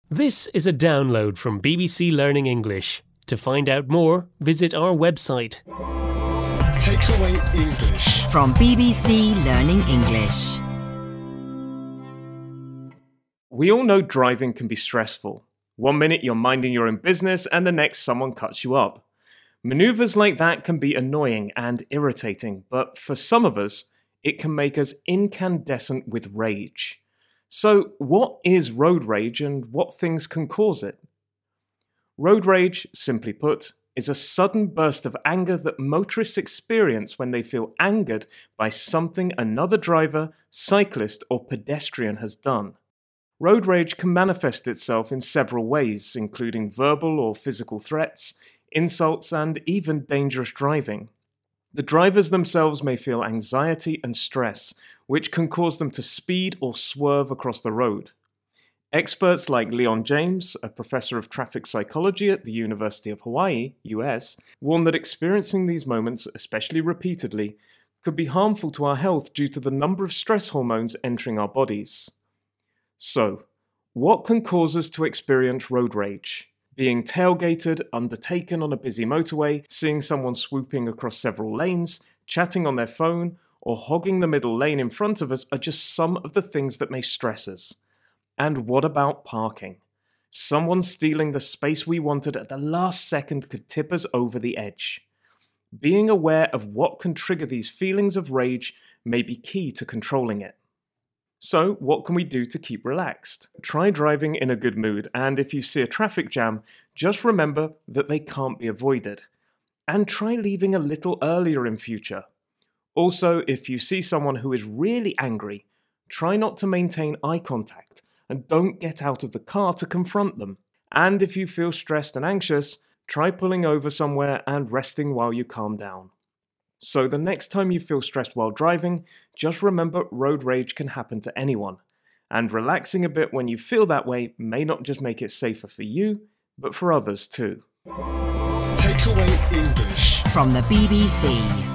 This is a download from BBC Learning English. To find out more, visit our website. Takeaway English From BBC Learning English. We all know driving can be stressful. 1 minute you're minding your own business and the next someone cuts you up. Maneuvers like that can be annoying and irritating, but for some of us, it can make us incandescent with rage. So, what is road rage and what things can cause it? Road rage, simply put, is a sudden burst of anger that motorists experience when they feel angered by something another driver, cyclist, or pedestrian has done. Road rage can manifest itself in several ways, including verbal or physical threats, insults, and even dangerous driving. The drivers themselves may feel anxiety and stress, which can cause them to speed or swerve across the road. Experts like Leon James, a professor of traffic psychology at the University of Hawaii, US, warn that experiencing these moments, especially repeatedly, could be harmful to our health due to the number of stress hormones entering our bodies. So, what can cause us to experience road rage? Being tailgated, undertaken on a busy motorway, seeing someone swooping across several lanes, chatting on their phone, or hogging the middle lane in front of us are just some of the things that may stress us. And what about parking? Someone stealing the space we wanted at the last second could tip us over the edge. Being aware of what can trigger these feelings of rage may be key to controlling it. So, what can we do to keep relaxed? Try driving in a good mood, and if you see a traffic jam, just remember that they can't be avoided. And try leaving a little earlier in future. Also, if you see someone who is really angry, try not to maintain eye contact, and don't get out of the car to confront them. And if you feel stressed and anxious, try pulling over somewhere and resting while you calm down. So the next time you feel stressed while driving, just remember road rage can happen to anyone. And relaxing a bit when you feel that way may not just make it safer for you, but for others too. Takeaway English From the BBC.